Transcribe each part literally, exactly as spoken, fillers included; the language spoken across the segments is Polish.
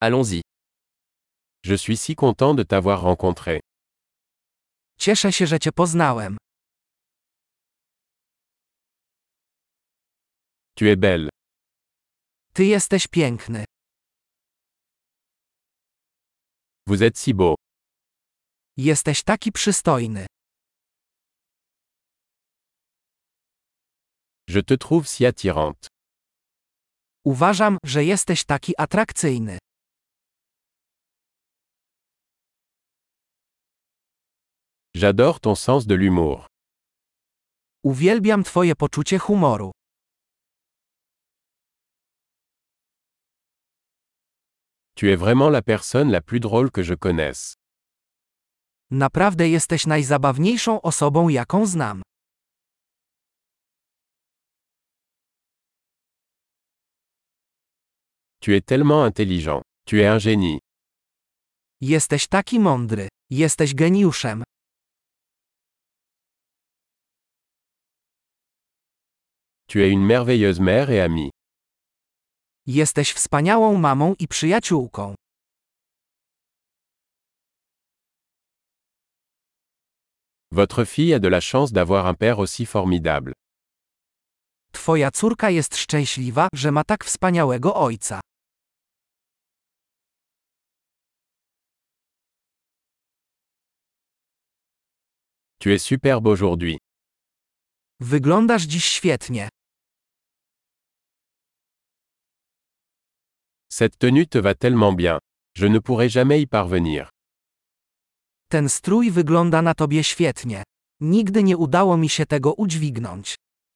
Allons-y. Je suis si content de t'avoir rencontré. Cieszę się, że cię poznałem. Tu es belle. Ty jesteś piękny. Vous êtes si beau. Jesteś taki przystojny. Je te trouve si attirante. Uważam, że jesteś taki atrakcyjny. J'adore ton sens de l'humour. Uwielbiam twoje poczucie humoru. Tu es vraiment la personne la plus drôle que je connaisse. Naprawdę jesteś najzabawniejszą osobą, jaką znam. Tu es tellement intelligent. Tu es un génie. Jesteś taki mądry. Jesteś geniuszem. Tu es une merveilleuse mère et amie. Jesteś wspaniałą mamą i przyjaciółką. Votre fille a de la chance d'avoir un père aussi formidable. Twoja córka jest szczęśliwa, że ma tak wspaniałego ojca. Tu es superbe aujourd'hui. Wyglądasz dziś świetnie. Cette tenue te va tellement bien. Je ne pourrai jamais y parvenir. Ten strój wygląda na tobie świetnie. Nigdy nie udało mi się tego udźwignąć.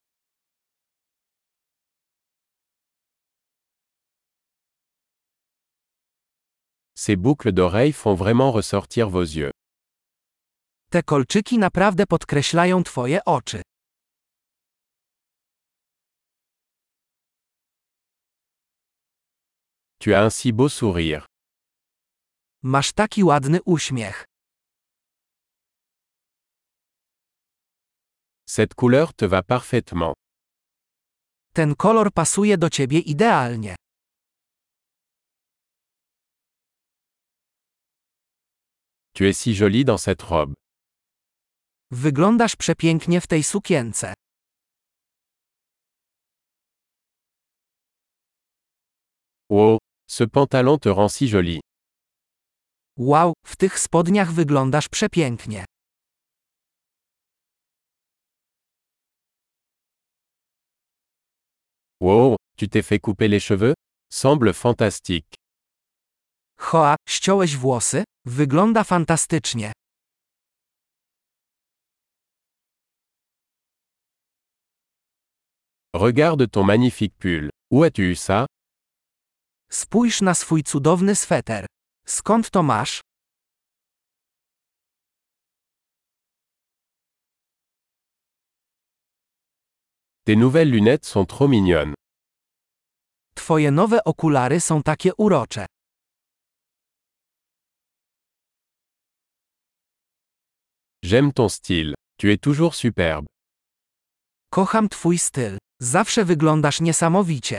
Ces boucles d'oreilles font vraiment ressortir vos yeux. Te kolczyki naprawdę podkreślają twoje oczy. Tu as un si beau sourire. Masz taki ładny uśmiech. Cette couleur te va parfaitement. Ten kolor pasuje do ciebie idealnie. Tu es si jolie dans cette robe. Wyglądasz przepięknie w tej sukience. Oh, ce pantalon te rend si jolie. Wow, w tych spodniach wyglądasz przepięknie. Wow, tu t'es fait couper les cheveux? Semble fantastique. Hoa, ściąłeś włosy? Wygląda fantastycznie. Regarde ton magnifique pull. Où as-tu eu ça? Spójrz na swój cudowny sweter. Skąd to masz? Tes nouvelles lunettes sont trop mignonnes. Twoje nowe okulary są takie urocze. J'aime ton style. Tu es toujours superbe. Kocham twój styl. Zawsze wyglądasz niesamowicie.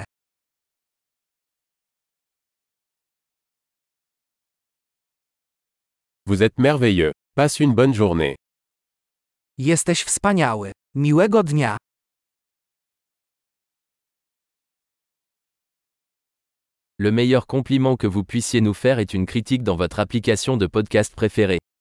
Vous êtes merveilleux. Passe une bonne journée. Jesteś wspaniały. Miłego dnia. Le meilleur compliment que vous puissiez nous faire est une critique dans votre application de podcast préférée.